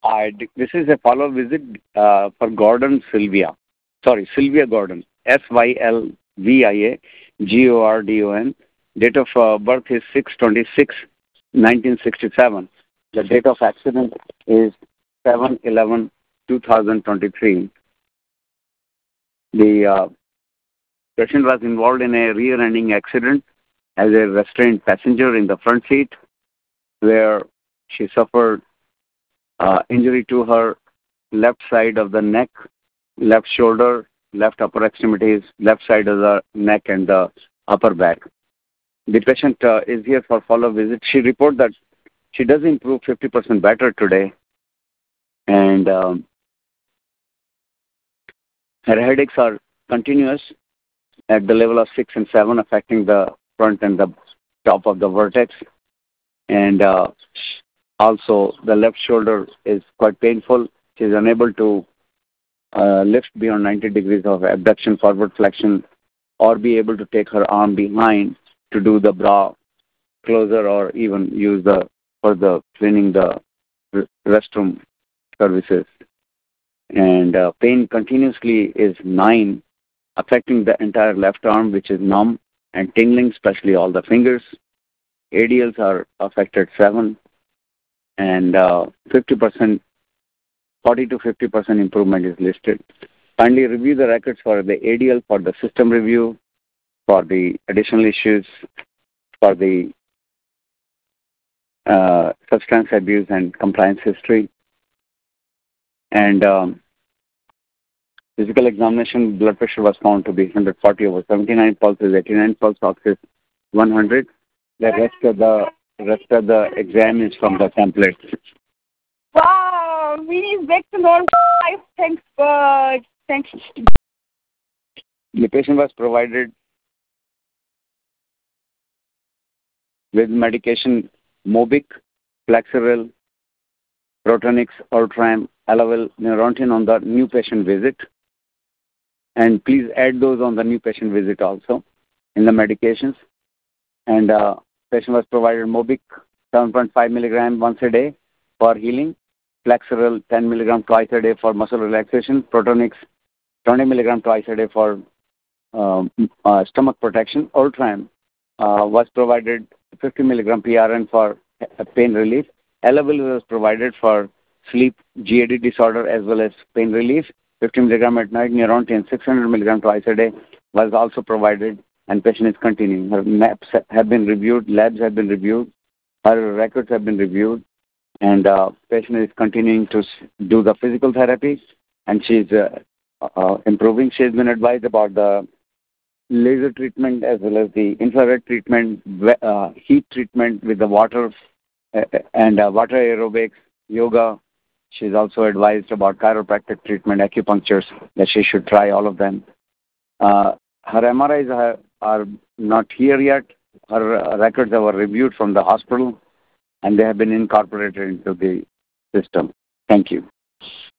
This is a follow visit for Gordon Sylvia. Sorry, Sylvia Gordon. Sylvia Gordon. Date of birth is 6/26/1967. The date of accident is 7/11/2023. The patient was involved in a rear-ending accident as a restrained passenger in the front seat, where she suffered injury to her left side of the neck, left shoulder, left upper extremities, left side of the neck, and the upper back. The patient is here for follow-up visit. She reported that she does improve 50% better today, and her headaches are continuous at the level of 6 and 7, affecting the front and the top of the vertex. And also, the left shoulder is quite painful. She is unable to lift beyond 90 degrees of abduction, forward flexion, or be able to take her arm behind to do the bra closer, or even use for the cleaning the restroom services. And pain continuously is 9, affecting the entire left arm, which is numb and tingling, especially all the fingers. ADLs are affected 7, and 40 to 50% improvement is listed. Kindly review the records for the ADL, for the system review, for the additional issues, for the substance abuse and compliance history. And physical examination, blood pressure was found to be 140/79, pulse is 89, pulse ox is 100. The rest of the exam is from the template. Wow, really back to normal life. Thanks, God. Thanks. The patient was provided with medication Mobic, Flexeril, Protonix, Ultram, Elavil, Neurontin on the new patient visit. And please add those on the new patient visit also in the medications. And patient was provided Mobic 7.5 milligram once a day for healing, Flexeril 10 milligram twice a day for muscle relaxation, Protonix 20 milligram twice a day for stomach protection. Ultram was provided 50 milligram PRN for pain relief. Elavil was provided for sleep GAD disorder as well as pain relief. 50 milligram at night. Neurontin 600 milligram twice a day was also provided, and patient is continuing. Her maps have been reviewed, labs have been reviewed, her records have been reviewed, and patient is continuing to do the physical therapy, and she's improving. She has been advised about the laser treatment as well as the infrared treatment, heat treatment with the water, and water aerobics, yoga. She's also advised about chiropractic treatment, acupunctures, that she should try all of them. Her MRIs are not here yet. Her records were reviewed from the hospital, and they have been incorporated into the system. Thank you.